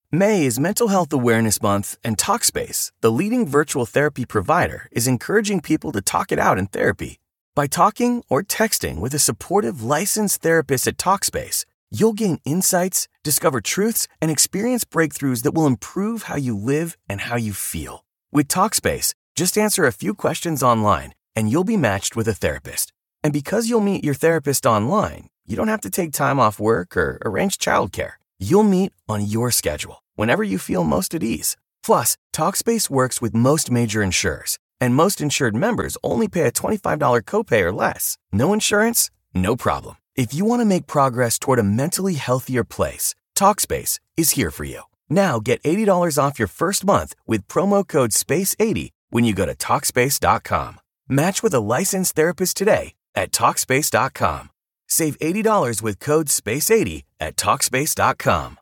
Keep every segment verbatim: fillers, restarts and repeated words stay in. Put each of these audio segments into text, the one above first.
May is Mental Health Awareness Month, and Talkspace, the leading virtual therapy provider, is encouraging people to talk it out in therapy. By talking or texting with a supportive, licensed therapist at Talkspace, you'll gain insights, discover truths, and experience breakthroughs that will improve how you live and how you feel. With Talkspace, just answer a few questions online, and you'll be matched with a therapist. And because you'll meet your therapist online, you don't have to take time off work or arrange childcare. You'll meet on your schedule, whenever you feel most at ease. Plus, Talkspace works with most major insurers, and most insured members only pay a twenty-five dollars copay or less. No insurance? No problem. If you want to make progress toward a mentally healthier place, Talkspace is here for you. Now get eighty dollars off your first month with promo code space eighty when you go to Talkspace dot com. Match with a licensed therapist today at Talkspace dot com. Save eighty dollars with code space eighty at Talkspace dot com.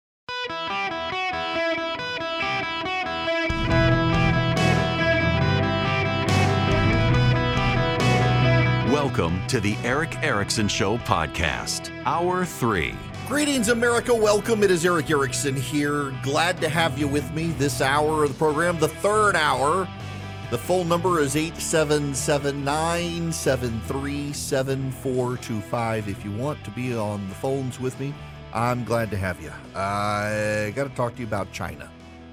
Welcome to the Erick Erickson Show podcast, Hour three. Greetings, America. Welcome. It is Erick Erickson here. Glad to have you with me this hour of the program, the third hour. The phone number is eight seven seven, nine seven three, seven four two five. If you want to be on the phones with me, I'm glad to have you. I got to talk to you about China,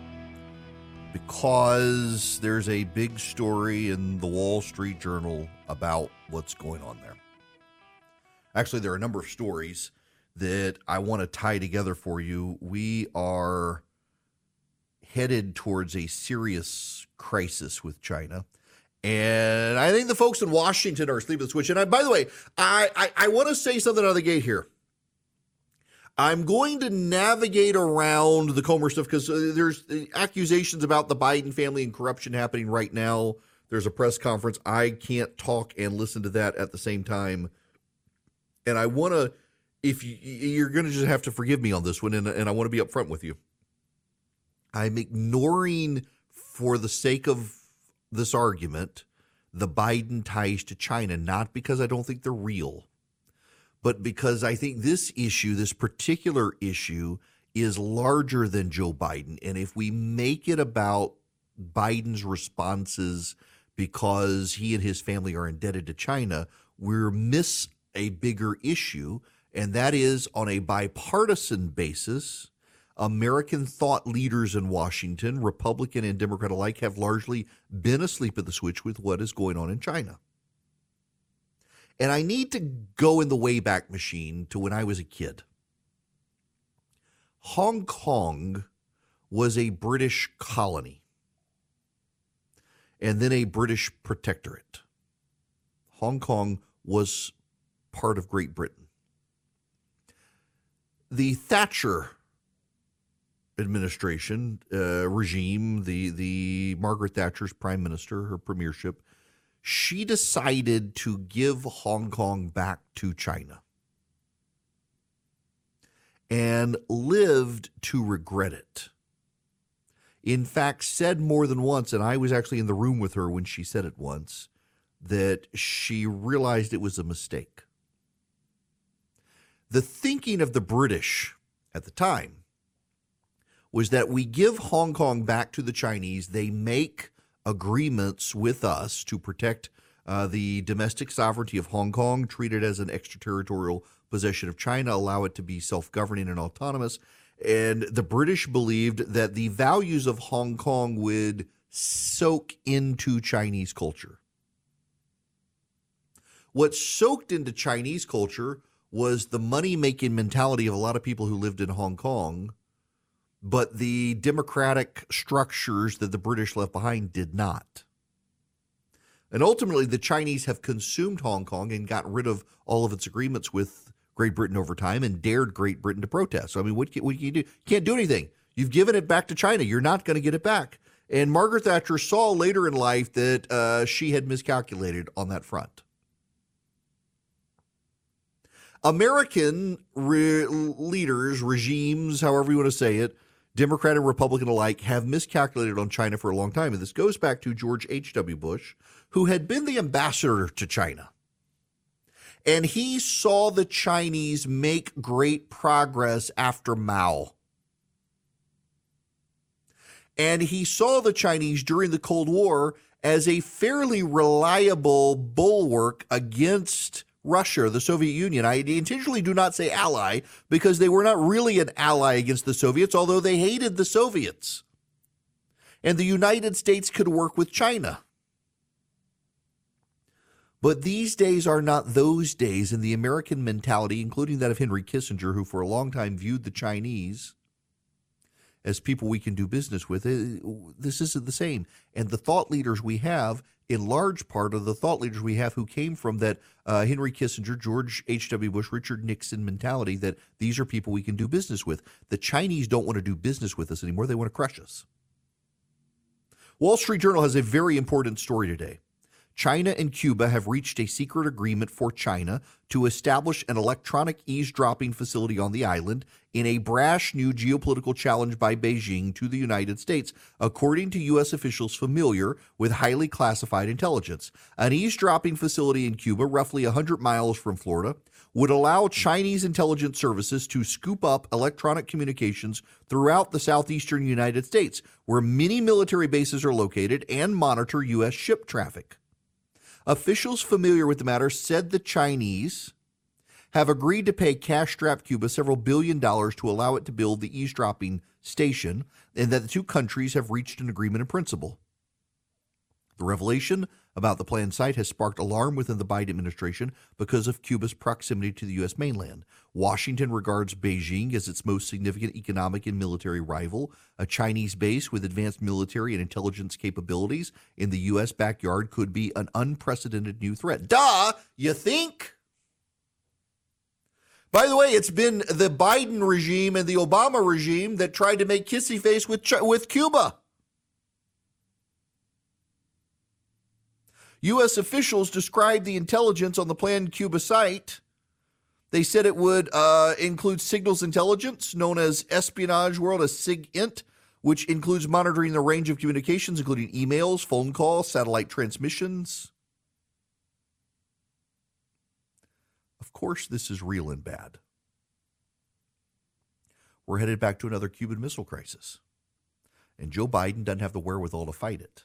because there's a big story in the Wall Street Journal about what's going on there. Actually, there are a number of stories that I want to tie together for you. We are headed towards a serious crisis with China. And I think the folks in Washington are asleep at the switch. And I, by the way, I, I, I want to say something out of the gate here. I'm going to navigate around the Comer stuff because uh, there's accusations about the Biden family and corruption happening right now. There's a press conference. I can't talk and listen to that at the same time. And I want to, if you, you're going to just have to forgive me on this one, and, and I want to be upfront with you. I'm ignoring, for the sake of this argument, the Biden ties to China, not because I don't think they're real, but because I think this issue, this particular issue, is larger than Joe Biden. And if we make it about Biden's responses because he and his family are indebted to China, we'll miss a bigger issue, and that is, on a bipartisan basis, American thought leaders in Washington, Republican and Democrat alike, have largely been asleep at the switch with what is going on in China. And I need to go in the Wayback Machine to when I was a kid. Hong Kong was a British colony and then a British protectorate. Hong Kong was part of Great Britain. The Thatcher administration, uh, regime, the, the Margaret Thatcher's prime minister, her premiership, she decided to give Hong Kong back to China and lived to regret it. In fact, said more than once, and I was actually in the room with her when she said it once, that she realized it was a mistake. The thinking of the British at the time was that we give Hong Kong back to the Chinese, they make agreements with us to protect uh, the domestic sovereignty of Hong Kong, treat it as an extraterritorial possession of China, allow it to be self-governing and autonomous. And the British believed that the values of Hong Kong would soak into Chinese culture. What soaked into Chinese culture was the money-making mentality of a lot of people who lived in Hong Kong, but the democratic structures that the British left behind did not. And ultimately, the Chinese have consumed Hong Kong and got rid of all of its agreements with Great Britain over time and dared Great Britain to protest. So, I mean, what can, what can you do? You can't do anything. You've given it back to China. You're not going to get it back. And Margaret Thatcher saw later in life that uh, she had miscalculated on that front. American re- leaders, regimes, however you want to say it, Democrat and Republican alike, have miscalculated on China for a long time. And this goes back to George H W. Bush, who had been the ambassador to China. And he saw the Chinese make great progress after Mao. And he saw the Chinese during the Cold War as a fairly reliable bulwark against Russia, the Soviet Union. I intentionally do not say ally because they were not really an ally against the Soviets, although they hated the Soviets. And the United States could work with China. But these days are not those days, and the American mentality, including that of Henry Kissinger, who for a long time viewed the Chinese as people we can do business with, this isn't the same. And the thought leaders we have, in large part, are the thought leaders we have who came from that uh, Henry Kissinger, George H W. Bush, Richard Nixon mentality that these are people we can do business with. The Chinese don't want to do business with us anymore. They want to crush us. Wall Street Journal has a very important story today. China and Cuba have reached a secret agreement for China to establish an electronic eavesdropping facility on the island in a brash new geopolitical challenge by Beijing to the United States, according to U S officials familiar with highly classified intelligence. An eavesdropping facility in Cuba, roughly one hundred miles from Florida, would allow Chinese intelligence services to scoop up electronic communications throughout the southeastern United States, where many military bases are located, and monitor U S ship traffic. Officials familiar with the matter said the Chinese have agreed to pay cash-strapped Cuba several billion dollars to allow it to build the eavesdropping station, and that the two countries have reached an agreement in principle. The revelation about the planned site has sparked alarm within the Biden administration because of Cuba's proximity to the U S mainland. Washington regards Beijing as its most significant economic and military rival. A Chinese base with advanced military and intelligence capabilities in the U S backyard could be an unprecedented new threat. Duh, you think? By the way, it's been the Biden regime and the Obama regime that tried to make kissy face with with Cuba. U S officials described the intelligence on the planned Cuba site. They said it would uh, include signals intelligence, known as Espionage World as SIGINT, which includes monitoring the range of communications, including emails, phone calls, satellite transmissions. Of course, this is real and bad. We're headed back to another Cuban Missile Crisis, and Joe Biden doesn't have the wherewithal to fight it.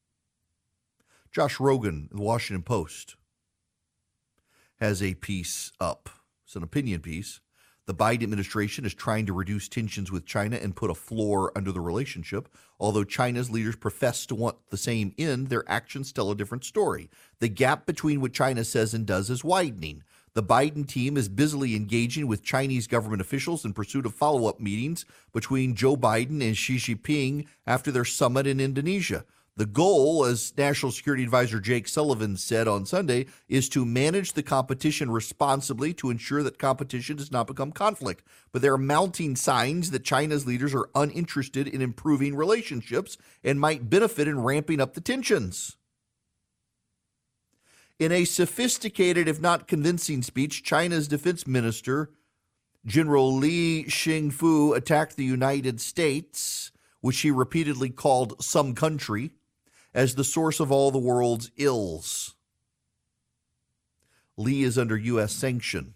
Josh Rogin, the Washington Post, has a piece up. It's an opinion piece. The Biden administration is trying to reduce tensions with China and put a floor under the relationship. Although China's leaders profess to want the same end, their actions tell a different story. The gap between what China says and does is widening. The Biden team is busily engaging with Chinese government officials in pursuit of follow-up meetings between Joe Biden and Xi Jinping after their summit in Indonesia. The goal, as National Security Advisor Jake Sullivan said on Sunday, is to manage the competition responsibly to ensure that competition does not become conflict. But there are mounting signs that China's leaders are uninterested in improving relationships and might benefit in ramping up the tensions. In a sophisticated, if not convincing speech, China's defense minister, General Li Shangfu, attacked the United States, which he repeatedly called some country, as the source of all the world's ills. Li is under U S sanction.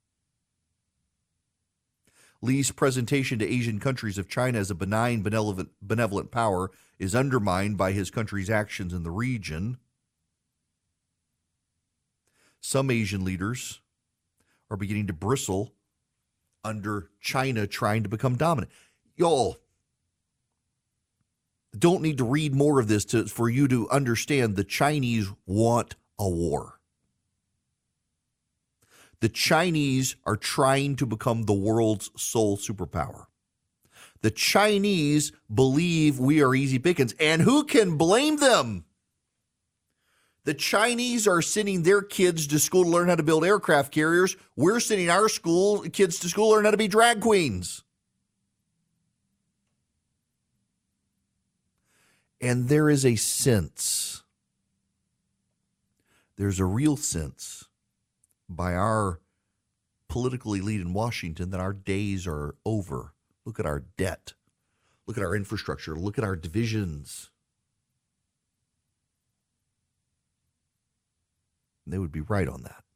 Li's presentation to Asian countries of China as a benign, benevolent, benevolent power is undermined by his country's actions in the region. Some Asian leaders are beginning to bristle under China trying to become dominant. Y'all don't need to read more of this to, for you to understand the Chinese want a war. The Chinese are trying to become the world's sole superpower. The Chinese believe we are easy pickings, and who can blame them? The Chinese are sending their kids to school to learn how to build aircraft carriers. We're sending our school kids to school to learn how to be drag queens. And there is a sense, there's a real sense by our political elite in Washington that our days are over. Look at our debt. Look at our infrastructure. Look at our divisions. And they would be right on that.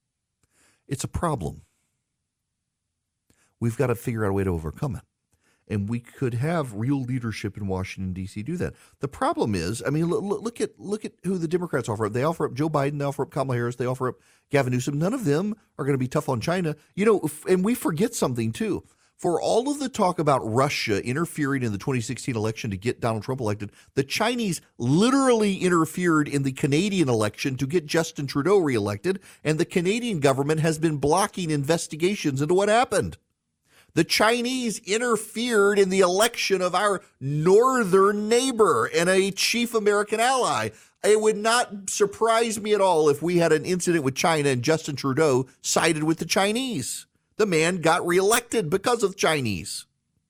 It's a problem. We've got to figure out a way to overcome it. And we could have real leadership in Washington, D C do that. The problem is, I mean, look, look at look at who the Democrats offer up. They offer up Joe Biden, they offer up Kamala Harris, they offer up Gavin Newsom. None of them are going to be tough on China. You know, and we forget something, too. For all of the talk about Russia interfering in the twenty sixteen election to get Donald Trump elected, the Chinese literally interfered in the Canadian election to get Justin Trudeau reelected, and the Canadian government has been blocking investigations into what happened. The Chinese interfered in the election of our northern neighbor and a chief American ally. It would not surprise me at all if we had an incident with China and Justin Trudeau sided with the Chinese. The man got reelected because of Chinese.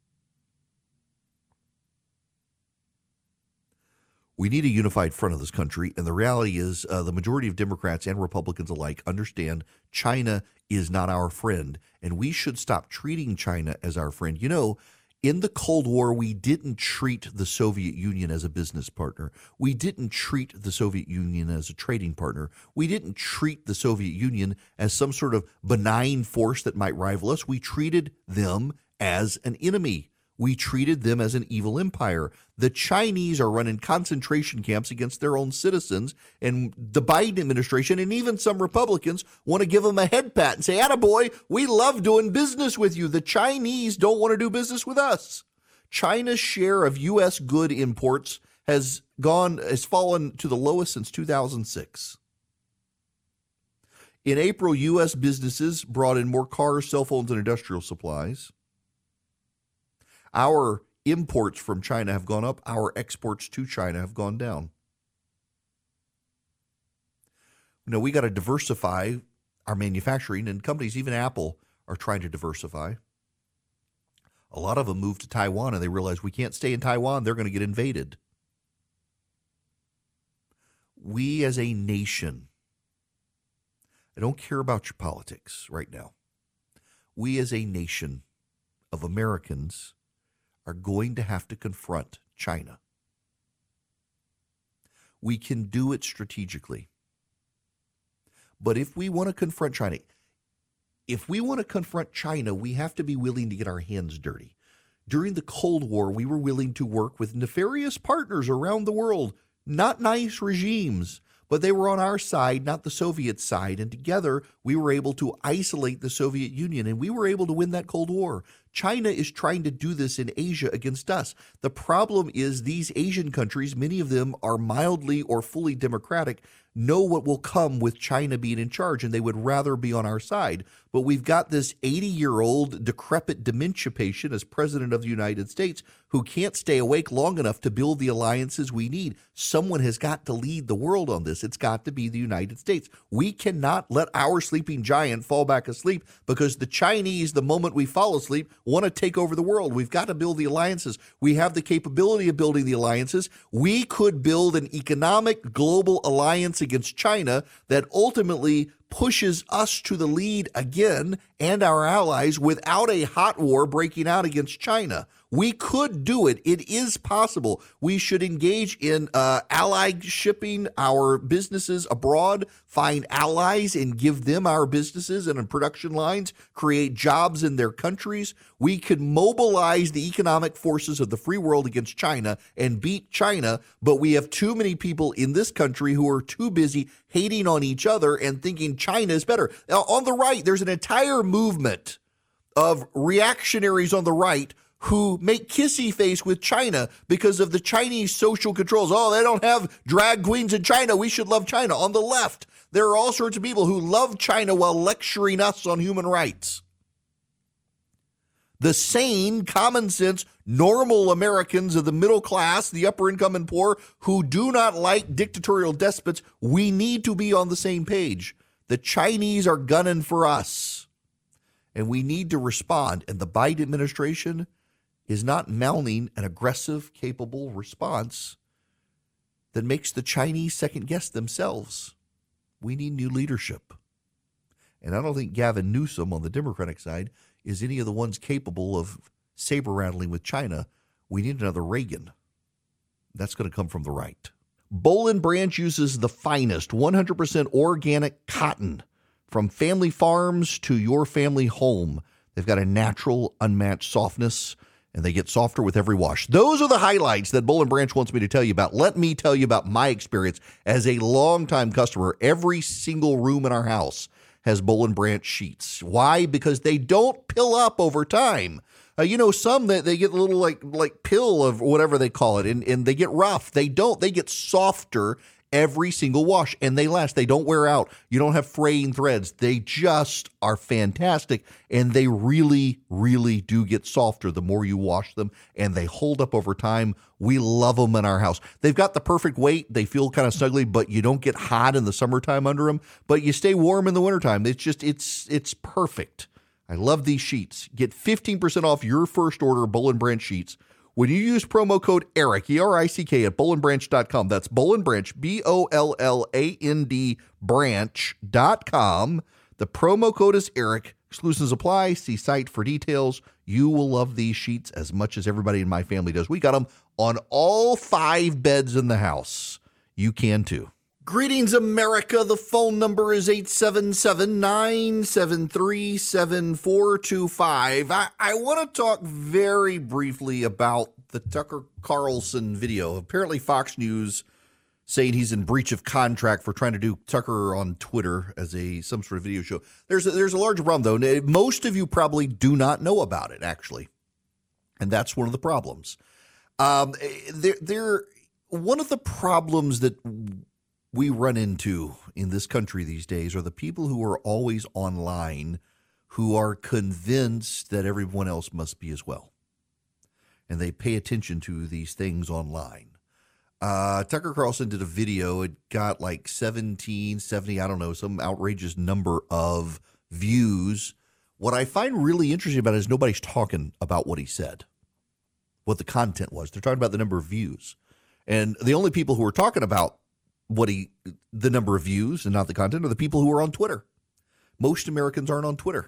We need a unified front of this country, and the reality is uh, the majority of Democrats and Republicans alike understand China is not our friend, and we should stop treating China as our friend. You know, in the Cold War, we didn't treat the Soviet Union as a business partner. We didn't treat the Soviet Union as a trading partner. We didn't treat the Soviet Union as some sort of benign force that might rival us. We treated them as an enemy. We treated them as an evil empire. The Chinese are running concentration camps against their own citizens, and the Biden administration and even some Republicans want to give them a head pat and say, attaboy, we love doing business with you. The Chinese don't want to do business with us. China's share of U S good imports has gone has fallen to the lowest since two thousand six. In April, U S businesses brought in more cars, cell phones, and industrial supplies. Our imports from China have gone up. Our exports to China have gone down. You know, we got to diversify our manufacturing, and companies, even Apple, are trying to diversify. A lot of them moved to Taiwan, and they realize we can't stay in Taiwan. They're going to get invaded. We as a nation, I don't care about your politics right now. We as a nation of Americans are going to have to confront China. We can do it strategically. But if we want to confront China, if we want to confront China, we have to be willing to get our hands dirty. During the Cold War, we were willing to work with nefarious partners around the world, not nice regimes, but they were on our side, not the Soviet side. And together, we were able to isolate the Soviet Union, and we were able to win that Cold War. China is trying to do this in Asia against us. The problem is these Asian countries, many of them are mildly or fully democratic, know what will come with China being in charge, and they would rather be on our side. But we've got this eighty-year-old decrepit dementia patient as president of the United States who can't stay awake long enough to build the alliances we need. Someone has got to lead the world on this. It's got to be the United States. We cannot let our sleeping giant fall back asleep because the Chinese, the moment we fall asleep, want to take over the world. We've got to build the alliances. We have the capability of building the alliances. We could build an economic global alliance against China that ultimately pushes us to the lead again and our allies without a hot war breaking out against China. We could do it. It is possible. We should engage in uh, ally shipping our businesses abroad, find allies and give them our businesses and production lines, create jobs in their countries. We could mobilize the economic forces of the free world against China and beat China, but we have too many people in this country who are too busy hating on each other and thinking China is better. Now, on the right, there's an entire movement of reactionaries on the right who make kissy face with China because of the Chinese social controls. Oh, they don't have drag queens in China. We should love China. On the left, there are all sorts of people who love China while lecturing us on human rights. The sane, common sense, normal Americans of the middle class, the upper income and poor, who do not like dictatorial despots, we need to be on the same page. The Chinese are gunning for us, and we need to respond. And the Biden administration is not mounting an aggressive, capable response that makes the Chinese second guess themselves. We need new leadership. And I don't think Gavin Newsom on the Democratic side is any of the ones capable of saber rattling with China. We need another Reagan. That's going to come from the right. Boll and Branch uses the finest one hundred percent organic cotton from family farms to your family home. They've got a natural, unmatched softness and they get softer with every wash. Those are the highlights that Boll and Branch wants me to tell you about. Let me tell you about my experience as a longtime customer. Every single room in our house has Boll and Branch sheets. Why? Because they don't pill up over time. Uh, you know, some that they get a little like like pill of whatever they call it, and, and they get rough. They don't. They get softer every single wash, and they last. They don't wear out. You don't have fraying threads. They just are fantastic, and they really, really do get softer the more you wash them, and they hold up over time. We love them in our house. They've got the perfect weight. They feel kind of snuggly, but you don't get hot in the summertime under them, but you stay warm in the wintertime. It's just, it's it's perfect. I love these sheets. Get fifteen percent off your first order of Boll and Branch sheets when you use promo code ERIC, E R I C K, at boll and branch dot com. That's Boll and Branch, B O L L A N D, branch dot com. The promo code is ERIC. Exclusions apply. See site for details. You will love these sheets as much as everybody in my family does. We got them on all five beds in the house. You can too. Greetings, America. The phone number is eight seven seven, nine seven three, seven four two five. I, I want to talk very briefly about the Tucker Carlson video. Apparently Fox News saying he's in breach of contract for trying to do Tucker on Twitter as a some sort of video show. There's a, there's a larger problem, though. Most of you probably do not know about it, actually. And that's one of the problems. Um, there, there, one of the problems that we run into in this country these days are the people who are always online who are convinced that everyone else must be as well. And they pay attention to these things online. Uh, Tucker Carlson did a video. It got like seventeen, seventy, I don't know, some outrageous number of views. What I find really interesting about it is nobody's talking about what he said, what the content was. They're talking about the number of views. And the only people who are talking about what he, the number of views and not the content, are the people who are on Twitter. Most Americans aren't on Twitter.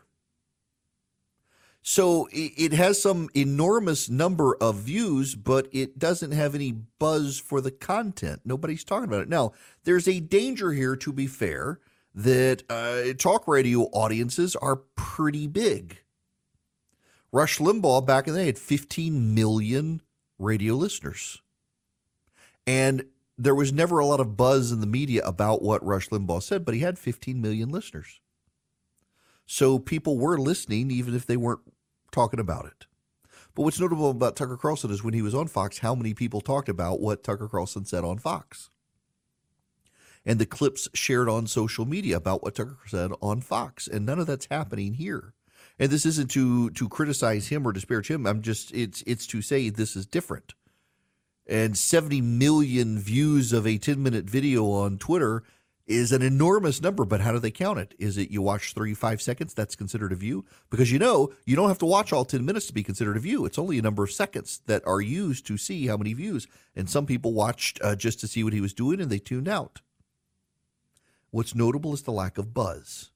So it has some enormous number of views, but it doesn't have any buzz for the content. Nobody's talking about it. Now, there's a danger here, to be fair, that uh, talk radio audiences are pretty big. Rush Limbaugh back in the day had fifteen million radio listeners. And there was never a lot of buzz in the media about what Rush Limbaugh said, but he had fifteen million listeners. So people were listening even if they weren't talking about it. But what's notable about Tucker Carlson is when he was on Fox, how many people talked about what Tucker Carlson said on Fox. And the clips shared on social media about what Tucker said on Fox. And none of that's happening here. And this isn't to to criticize him or disparage him. I'm just, it's it's to say this is different. And seventy million views of a ten-minute video on Twitter is an enormous number, but how do they count it? Is it you watch three, five seconds, that's considered a view? Because you know, you don't have to watch all ten minutes to be considered a view. It's only a number of seconds that are used to see how many views. And some people watched uh, just to see what he was doing, and they tuned out. What's notable is the lack of buzz.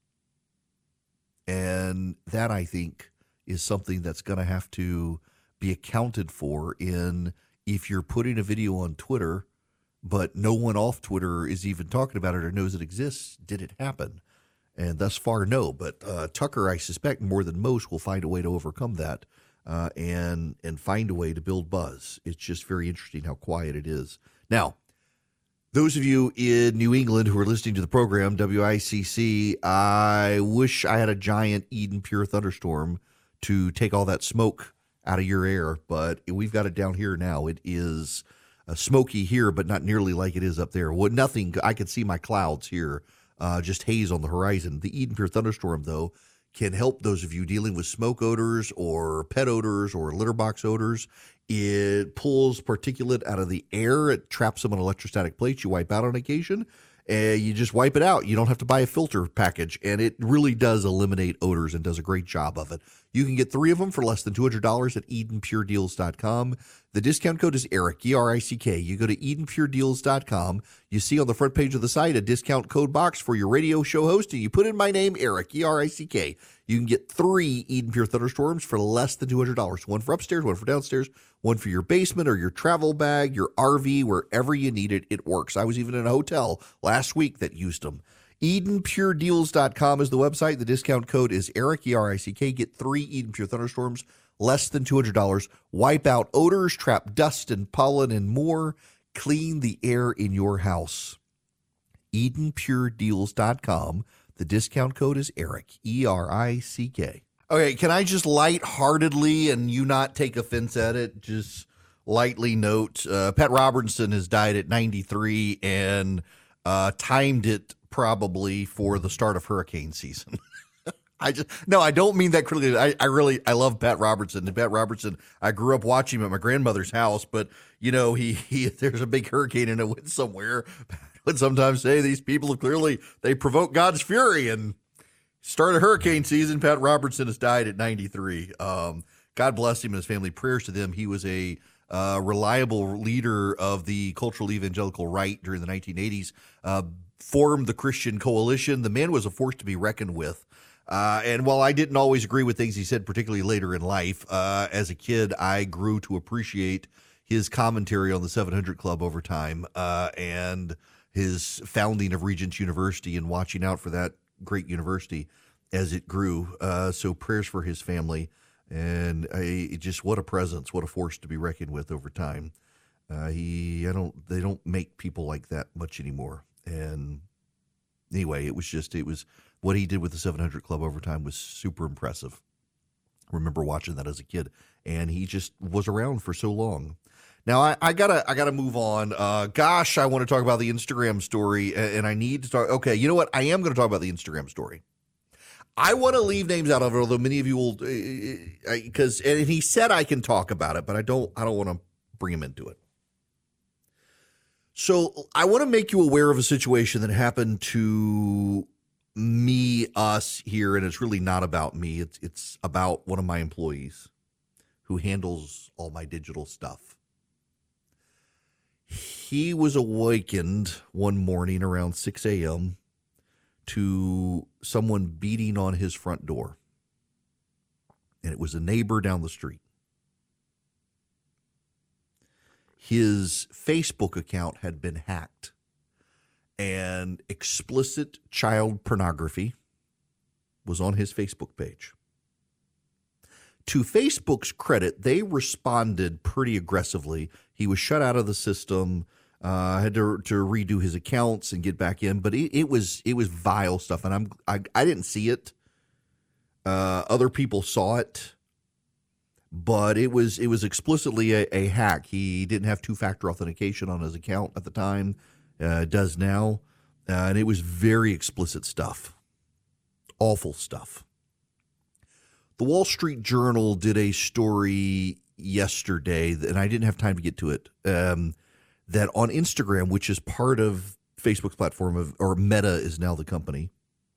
And that, I think, is something that's going to have to be accounted for in if you're putting a video on Twitter, but no one off Twitter is even talking about it or knows it exists. Did it happen? And thus far, no. But uh, Tucker, I suspect, more than most, will find a way to overcome that uh, and and find a way to build buzz. It's just very interesting how quiet it is. Now, those of you in New England who are listening to the program, W I C C, I wish I had a giant Eden Pure thunderstorm to take all that smoke out of your air, but we've got it down here now. It is uh, smoky here, but not nearly like it is up there. Well, nothing. I can see my clouds here, uh, just haze on the horizon. The Eden Pure thunderstorm, though, can help those of you dealing with smoke odors or pet odors or litter box odors. It pulls particulate out of the air. It traps them on electrostatic plates you wipe out on occasion. And you just wipe it out. You don't have to buy a filter package. And it really does eliminate odors and does a great job of it. You can get three of them for less than two hundred dollars at eden pure deals dot com. The discount code is ERIC, E R I C K. You go to eden pure deals dot com. You see on the front page of the site a discount code box for your radio show host, and you put in my name, ERIC, E R I C K. You can get three Eden Pure Thunderstorms for less than two hundred dollars. One for upstairs, one for downstairs, one for your basement or your travel bag, your R V, wherever you need it, it works. I was even in a hotel last week that used them. eden pure deals dot com is the website. The discount code is ERIC, E R I C K. Get three Eden Pure Thunderstorms, less than two hundred dollars. Wipe out odors, trap dust and pollen, and more. Clean the air in your house. Eden Pure Deals dot com. The discount code is Eric, E R I C K. Okay, can I just lightheartedly, and you not take offense at it, just lightly note, uh, Pat Robertson has died at ninety-three and uh, timed it probably for the start of hurricane season. I just no, I don't mean that critically. I, I really I love Pat Robertson. And Pat Robertson, I grew up watching him at my grandmother's house, but you know, he he there's a big hurricane and it went somewhere. Pat would sometimes say these people have clearly they provoke God's fury and start a hurricane season. Pat Robertson has died at ninety-three. Um, God bless him and his family. Prayers to them. He was a uh, reliable leader of the cultural evangelical right during the nineteen eighties. Uh, formed the Christian Coalition. The man was a force to be reckoned with. Uh, and while I didn't always agree with things he said, particularly later in life, uh, as a kid, I grew to appreciate his commentary on the seven hundred Club over time uh, and his founding of Regents University and watching out for that great university as it grew. Uh, so prayers for his family. And I, just what a presence, what a force to be reckoned with over time. Uh, he, I don't, they don't make people like that much anymore. And anyway, it was just, it was, what he did with the seven hundred Club over time was super impressive. I remember watching that as a kid, and he just was around for so long. Now I, I gotta I gotta move on. Uh, gosh, I want to talk about the Instagram story, and I need to talk. Okay, you know what? I am going to talk about the Instagram story. I want to leave names out of it, although many of you will, because uh, and he said I can talk about it, but I don't. I don't want to bring him into it. So I want to make you aware of a situation that happened to me, us here, and it's really not about me. It's it's about one of my employees who handles all my digital stuff. He was awakened one morning around six a.m. to someone beating on his front door. And it was a neighbor down the street. His Facebook account had been hacked. And explicit child pornography was on his Facebook page. To Facebook's credit, they responded pretty aggressively. He was shut out of the system, uh, had to to redo his accounts and get back in. But it, it was it was vile stuff, and I'm I, I didn't see it. Uh, other people saw it, but it was it was explicitly a, a hack. He didn't have two-factor authentication on his account at the time. Uh, does now, uh, and it was very explicit stuff, awful stuff. The Wall Street Journal did a story yesterday, and I didn't have time to get to it, um, that on Instagram, which is part of Facebook's platform, of, or Meta is now the company,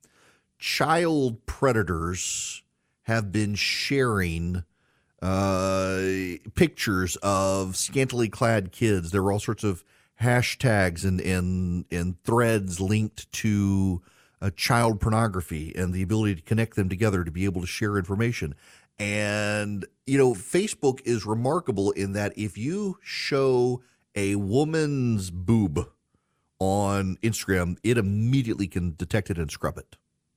child predators have been sharing uh, pictures of scantily clad kids. There were all sorts of hashtags and and and threads linked to uh, child pornography and the ability to connect them together to be able to share information. And, you know, Facebook is remarkable in that if you show a woman's boob on Instagram, it immediately can detect it and scrub it.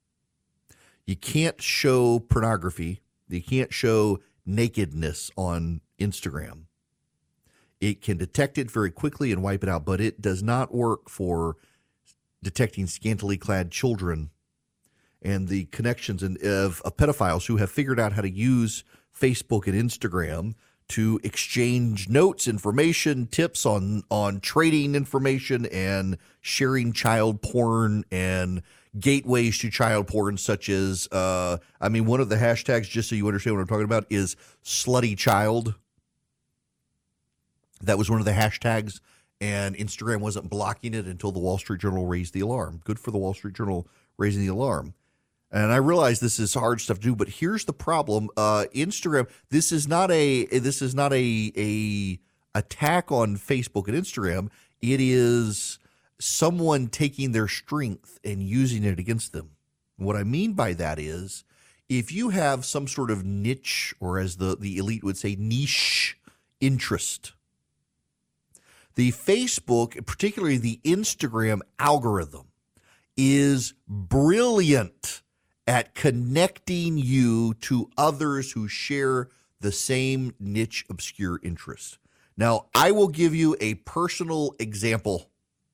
You can't show pornography. You can't show nakedness on Instagram. It can detect it very quickly and wipe it out, but it does not work for detecting scantily clad children and the connections of, of pedophiles who have figured out how to use Facebook and Instagram to exchange notes, information, tips on, on trading information and sharing child porn and gateways to child porn, such as, uh, I mean, one of the hashtags, just so you understand what I'm talking about, is slutty child. That was one of the hashtags, and Instagram wasn't blocking it until the Wall Street Journal raised the alarm. Good for the Wall Street Journal raising the alarm. And I realize this is hard stuff to do, but here's the problem. Uh, Instagram, this is not a this is not a a attack on Facebook and Instagram. It is someone taking their strength and using it against them. What I mean by that is, if you have some sort of niche, or as the, the elite would say, niche interest, the Facebook, particularly the Instagram algorithm, is brilliant at connecting you to others who share the same niche, obscure interest. Now, I will give you a personal example.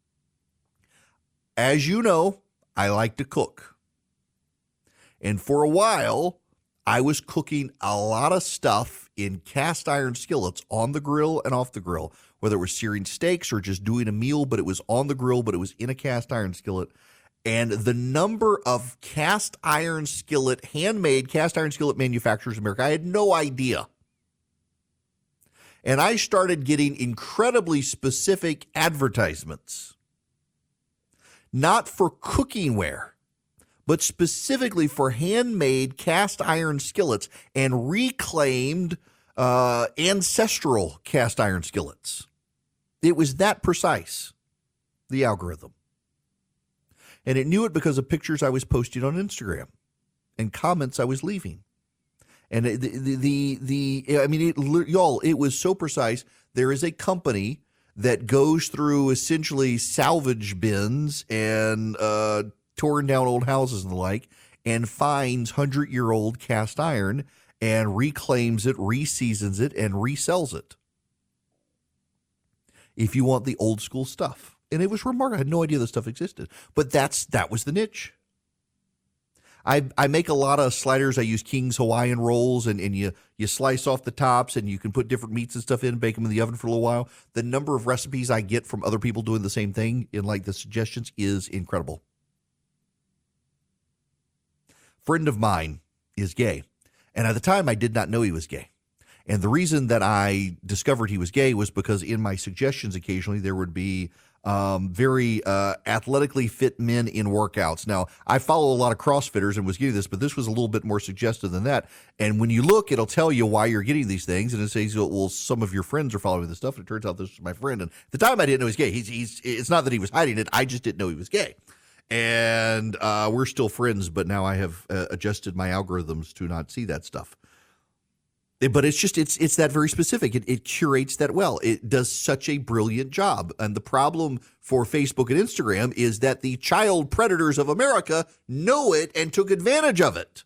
As you know, I like to cook. And for a while, I was cooking a lot of stuff in cast iron skillets on the grill and off the grill, whether it was searing steaks or just doing a meal, but it was on the grill, but it was in a cast iron skillet. And the number of cast iron skillet, handmade cast iron skillet manufacturers in America, I had no idea. And I started getting incredibly specific advertisements, not for cooking ware, but specifically for handmade cast iron skillets and reclaimed uh, ancestral cast iron skillets. It was that precise, the algorithm. And it knew it because of pictures I was posting on Instagram and comments I was leaving. And the, the, the, the I mean, it, y'all, it was so precise. There is a company that goes through essentially salvage bins and uh, torn down old houses and the like and finds hundred-year-old cast iron and reclaims it, reseasons it, and resells it. If you want the old school stuff. And it was remarkable. I had no idea this stuff existed. But that's that was the niche. I I make a lot of sliders. I use King's Hawaiian rolls, and, and you you slice off the tops, and you can put different meats and stuff in, bake them in the oven for a little while. The number of recipes I get from other people doing the same thing in like the suggestions is incredible. Friend of mine is gay, and at the time I did not know he was gay. And the reason that I discovered he was gay was because in my suggestions occasionally there would be um, very uh, athletically fit men in workouts. Now, I follow a lot of CrossFitters and was getting this, but this was a little bit more suggestive than that. And when you look, it'll tell you why you're getting these things. And it says, well, some of your friends are following this stuff. And it turns out this was my friend. And at the time I didn't know he was gay. He's, he's, it's not that he was hiding it. I just didn't know he was gay. And uh, we're still friends, but now I have uh, adjusted my algorithms to not see that stuff. But it's just, it's it's that very specific. It, it curates that well. It does such a brilliant job. And the problem for Facebook and Instagram is that the child predators of America know it and took advantage of it.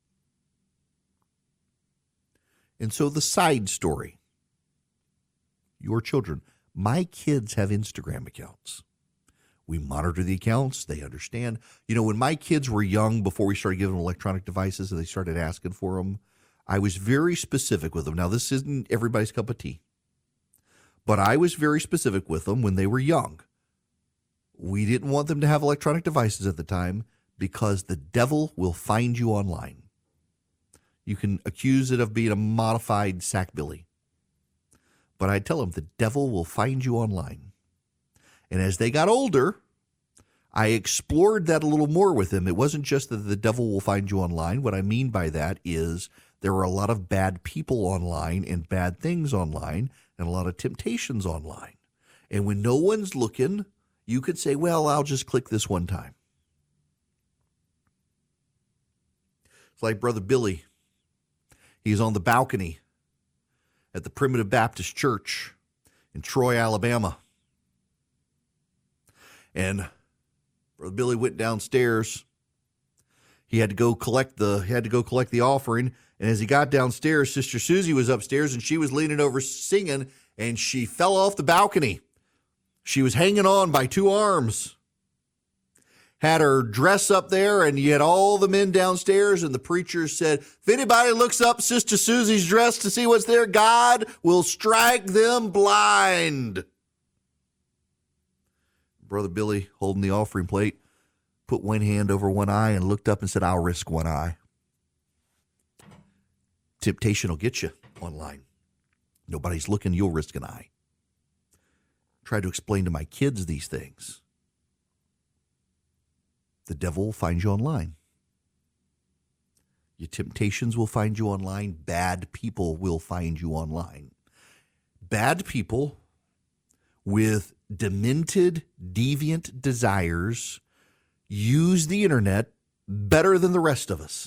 And so the side story, your children, my kids have Instagram accounts. We monitor the accounts. They understand. You know, when my kids were young, before we started giving them electronic devices and they started asking for them, I was very specific with them. Now, this isn't everybody's cup of tea, but I was very specific with them when they were young. We didn't want them to have electronic devices at the time because the devil will find you online. You can accuse it of being a modified Sackbilly. But I tell them the devil will find you online. And as they got older, I explored that a little more with them. It wasn't just that the devil will find you online. What I mean by that is there are a lot of bad people online and bad things online and a lot of temptations online. And when no one's looking, you could say, well, I'll just click this one time. It's like Brother Billy. He's on the balcony at the Primitive Baptist Church in Troy, Alabama. And Brother Billy went downstairs. He had to go collect the he had to go collect the offering. And as he got downstairs, Sister Susie was upstairs and she was leaning over singing, and she fell off the balcony. She was hanging on by two arms. Had her dress up there, and you had all the men downstairs, and the preacher said, if anybody looks up Sister Susie's dress to see what's there, God will strike them blind. Brother Billy, holding the offering plate, put one hand over one eye and looked up and said, I'll risk one eye. Temptation will get you online. Nobody's looking, you'll risk an eye. Try to explain to my kids these things. The devil will find you online. Your temptations will find you online. Bad people will find you online. Bad people with demented, deviant desires use the internet better than the rest of us.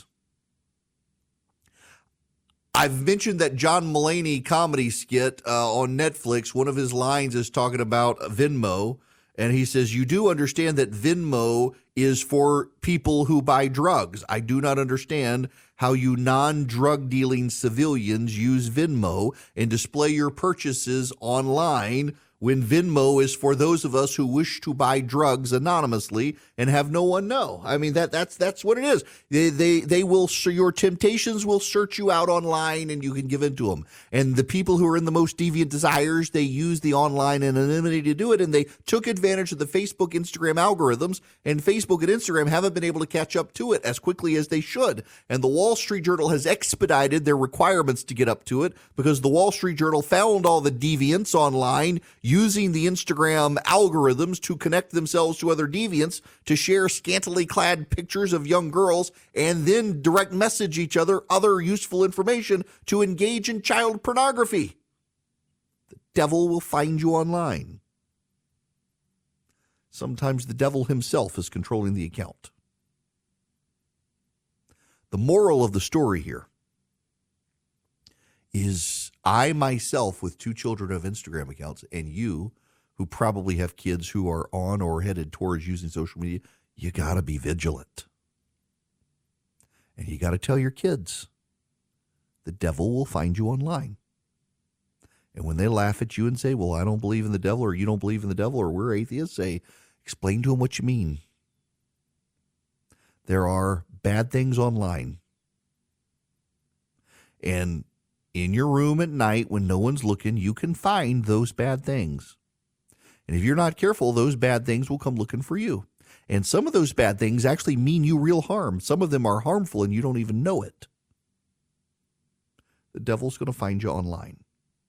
I've mentioned that John Mulaney comedy skit uh, on Netflix. One of his lines is talking about Venmo, and he says, you do understand that Venmo is for people who buy drugs. I do not understand how you non-drug dealing civilians use Venmo and display your purchases online when Venmo is for those of us who wish to buy drugs anonymously and have no one know. I mean, that that's that's what it is. They they they will, your temptations will search you out online and you can give in to them. And the people who are in the most deviant desires, they use the online anonymity to do it, and they took advantage of the Facebook, Instagram algorithms, and Facebook and Instagram haven't been able to catch up to it as quickly as they should. And the Wall Street Journal has expedited their requirements to get up to it because the Wall Street Journal found all the deviants online using the Instagram algorithms to connect themselves to other deviants to share scantily clad pictures of young girls and then direct message each other other useful information to engage in child pornography. The devil will find you online. Sometimes the devil himself is controlling the account. The moral of the story here is I myself, with two children, have Instagram accounts, and you, who probably have kids who are on or headed towards using social media, you got to be vigilant. And you got to tell your kids, the devil will find you online. And when they laugh at you and say, well, I don't believe in the devil, or you don't believe in the devil, or we're atheists, say, explain to them what you mean. There are bad things online. And in your room at night when no one's looking, you can find those bad things. And if you're not careful, those bad things will come looking for you. And some of those bad things actually mean you real harm. Some of them are harmful and you don't even know it. The devil's going to find you online.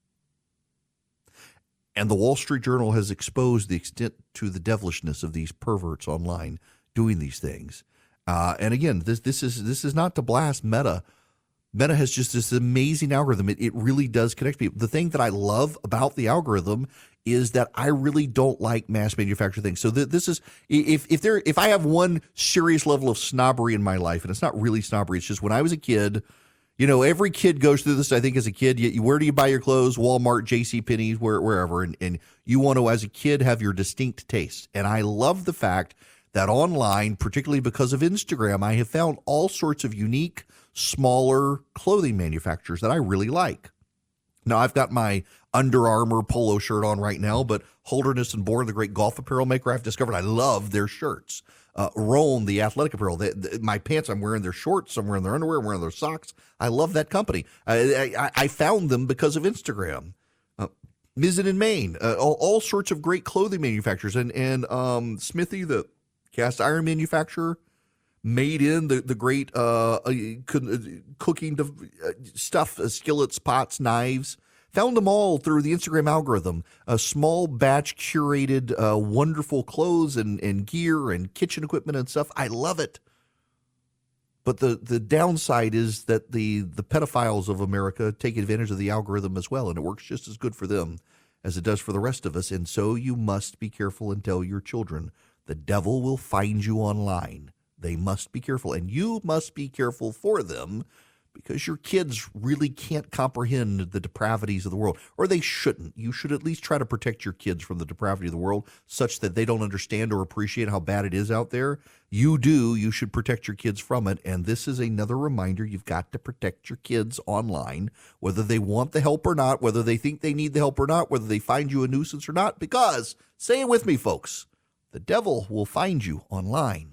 And the Wall Street Journal has exposed the extent to the devilishness of these perverts online doing these things. Uh, and again, this this is this is not to blast Meta. Meta has just this amazing algorithm. It, it really does connect people. The thing that I love about the algorithm is that I really don't like mass manufactured things. So th- this is if if there if I have one serious level of snobbery in my life, and it's not really snobbery, it's just when I was a kid, you know, every kid goes through this. I think as a kid, you, where do you buy your clothes? Walmart, JCPenney, where wherever, and and you want to, as a kid, have your distinct taste. And I love the fact that online, particularly because of Instagram, I have found all sorts of unique, smaller clothing manufacturers that I really like. Now, I've got my Under Armour polo shirt on right now, but Holderness and Bourne, the great golf apparel maker, I've discovered I love their shirts. Uh, Rome, the athletic apparel, they, they, my pants, I'm wearing their shorts, I'm wearing their underwear, I'm wearing their socks. I love that company. I, I, I found them because of Instagram. Uh, Mizzen in Maine, uh, all, all sorts of great clothing manufacturers. And, and um, Smithy, the cast iron manufacturer, made in the, the great uh, uh, cooking uh, stuff, uh, skillets, pots, knives. Found them all through the Instagram algorithm. A small batch curated uh, wonderful clothes and, and gear and kitchen equipment and stuff. I love it. But the, the downside is that the, the pedophiles of America take advantage of the algorithm as well, and it works just as good for them as it does for the rest of us. And so you must be careful and tell your children, the devil will find you online. They must be careful, and you must be careful for them, because your kids really can't comprehend the depravities of the world, or they shouldn't. You should at least try to protect your kids from the depravity of the world such that they don't understand or appreciate how bad it is out there. You do. You should protect your kids from it, and this is another reminder. You've got to protect your kids online, whether they want the help or not, whether they think they need the help or not, whether they find you a nuisance or not, because, say it with me, folks, the devil will find you online.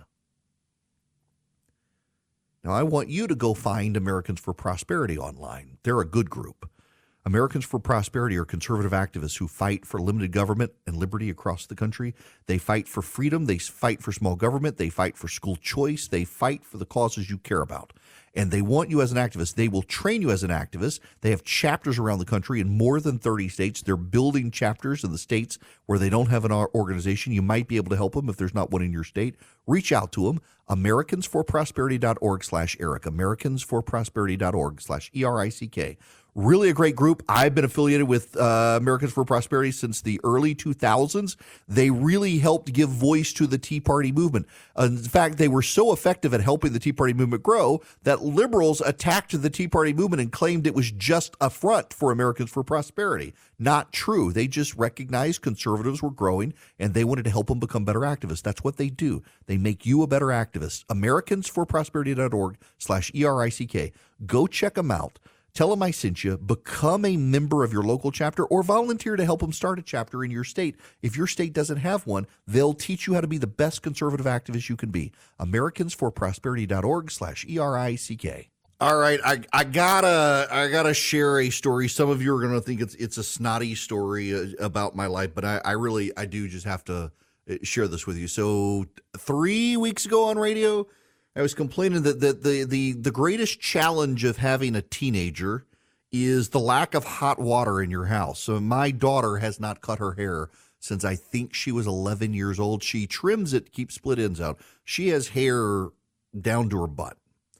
Now, I want you to go find Americans for Prosperity online. They're a good group. Americans for Prosperity are conservative activists who fight for limited government and liberty across the country. They fight for freedom. They fight for small government. They fight for school choice. They fight for the causes you care about. And they want you as an activist. They will train you as an activist. They have chapters around the country in more than thirty states. They're building chapters in the states where they don't have an organization. You might be able to help them if there's not one in your state. Reach out to them. Americans for Prosperity dot org slash Eric. Americans for Prosperity dot org slash E R I C K. Really a great group. I've been affiliated with uh, Americans for Prosperity since the early two thousands. They really helped give voice to the Tea Party movement. Uh, in fact, they were so effective at helping the Tea Party movement grow that liberals attacked the Tea Party movement and claimed it was just a front for Americans for Prosperity. Not true. They just recognized conservatives were growing and they wanted to help them become better activists. That's what they do. They make you a better activist. Americans for Prosperity dot org slash E R I C K. Go check them out. Tell them I sent you. Become a member of your local chapter or volunteer to help them start a chapter in your state. If your state doesn't have one, they'll teach you how to be the best conservative activist you can be. Americans for Prosperity dot org slash E R I C K. All right, I, I gotta I gotta share a story. Some of you are gonna think it's it's a snotty story about my life, but I, I really I do just have to share this with you. So three weeks ago on radio, I was complaining that the, the, the, the greatest challenge of having a teenager is the lack of hot water in your house. So my daughter has not cut her hair since I think she was eleven years old. She trims it, keeps split ends out. She has hair down to her butt.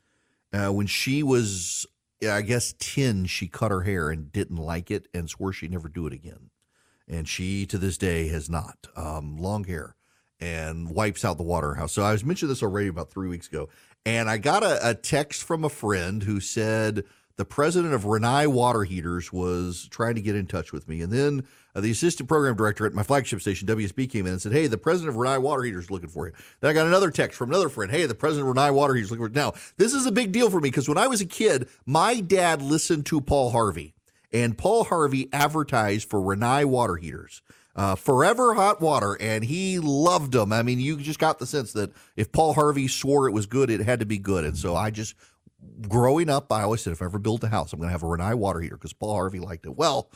Uh, when she was, I guess, ten, she cut her hair and didn't like it and swore she'd never do it again. And she, to this day, has not. Um, long hair. And wipes out the water in her house. So I was mentioning this already about three weeks ago. And I got a, a text from a friend who said the president of Renai Water Heaters was trying to get in touch with me. And then uh, the assistant program director at my flagship station, W S B, came in and said, hey, the president of Renai Water Heaters is looking for you. Then I got another text from another friend. Hey, the president of Renai Water Heaters is looking for you. Now, this is a big deal for me because when I was a kid, my dad listened to Paul Harvey. And Paul Harvey advertised for Renai Water Heaters. Uh, forever hot water, and he loved them. I mean, you just got the sense that if Paul Harvey swore it was good, it had to be good. And so I just, growing up, I always said, if I ever build a house, I'm going to have a Renai water heater because Paul Harvey liked it. Well,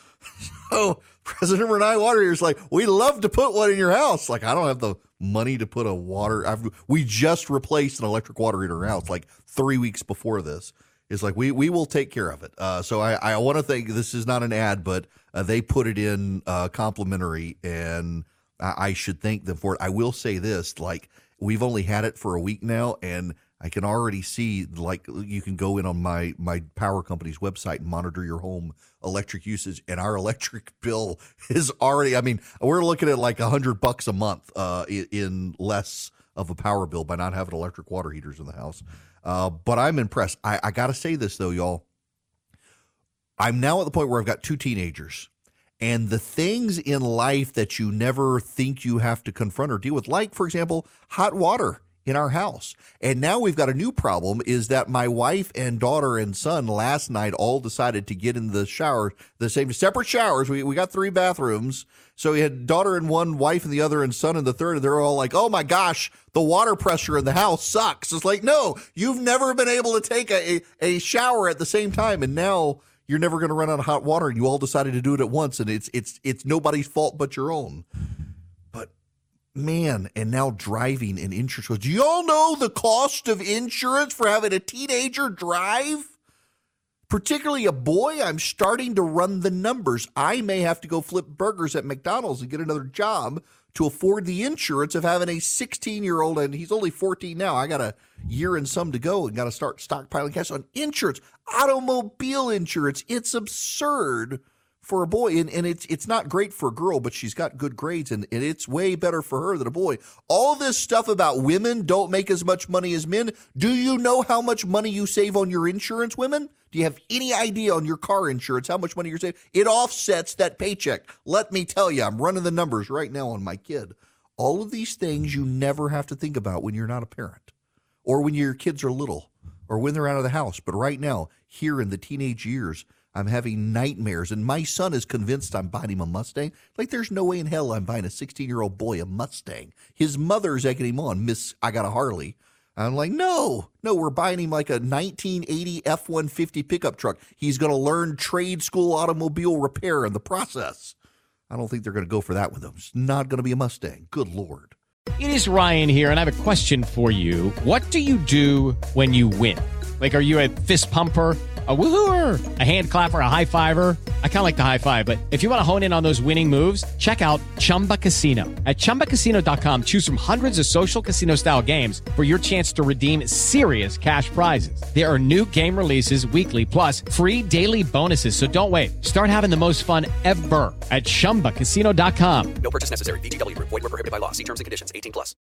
so President Renai Water Heater is like, we love to put one in your house. Like, I don't have the money to put a water. I've, we just replaced an electric water heater in our house like three weeks before this. It's like, we we will take care of it. Uh, so I, I want to thank, this is not an ad, but uh, they put it in uh, complimentary, and I, I should thank them for it. I will say this, like, we've only had it for a week now, and I can already see, like, you can go in on my, my power company's website and monitor your home electric usage, and our electric bill is already, I mean, we're looking at like a hundred bucks a month uh, in, in less of a power bill by not having electric water heaters in the house. Uh, but I'm impressed. I, I got to say this, though, y'all. I'm now at the point where I've got two teenagers. And the things in life that you never think you have to confront or deal with, like, for example, hot water in our house. And now we've got a new problem is that my wife and daughter and son last night all decided to get in the shower, the same separate showers. We we got three bathrooms. So we had daughter in one, wife in the other, and son in the third. And they're all like, oh, my gosh, the water pressure in the house sucks. It's like, no, you've never been able to take a, a, a shower at the same time. And now you're never going to run out of hot water. And you all decided to do it at once. And it's it's it's nobody's fault but your own. But, man, and now driving and insurance. Do you all know the cost of insurance for having a teenager drive? Particularly a boy, I'm starting to run the numbers. I may have to go flip burgers at McDonald's and get another job to afford the insurance of having a sixteen-year-old, and he's only fourteen now. I got a year and some to go and got to start stockpiling cash on insurance, automobile insurance. It's absurd for a boy, and, and it's it's not great for a girl, but she's got good grades, and, and it's way better for her than a boy. All this stuff about women don't make as much money as men. Do you know how much money you save on your insurance, women? Do you have any idea on your car insurance how much money you're saving? It offsets that paycheck. Let me tell you, I'm running the numbers right now on my kid. All of these things you never have to think about when you're not a parent or when your kids are little or when they're out of the house. But right now, here in the teenage years, I'm having nightmares, and my son is convinced I'm buying him a Mustang. Like, there's no way in hell I'm buying a sixteen-year-old boy a Mustang. His mother's egging him on, Miss, I got a Harley. I'm like, no, no, we're buying him like a nineteen eighty F one fifty pickup truck. He's going to learn trade school automobile repair in the process. I don't think they're going to go for that with him. It's not going to be a Mustang. Good Lord. It is Ryan here, and I have a question for you. What do you do when you win? Like, are you a fist pumper, a woo-hooer, a hand clapper, a high-fiver? I kind of like the high-five, but if you want to hone in on those winning moves, check out Chumba Casino. At Chumba Casino dot com, choose from hundreds of social casino-style games for your chance to redeem serious cash prizes. There are new game releases weekly, plus free daily bonuses, so don't wait. Start having the most fun ever at Chumba Casino dot com. No purchase necessary. V G W. Void where prohibited by law. See terms and conditions. eighteen plus.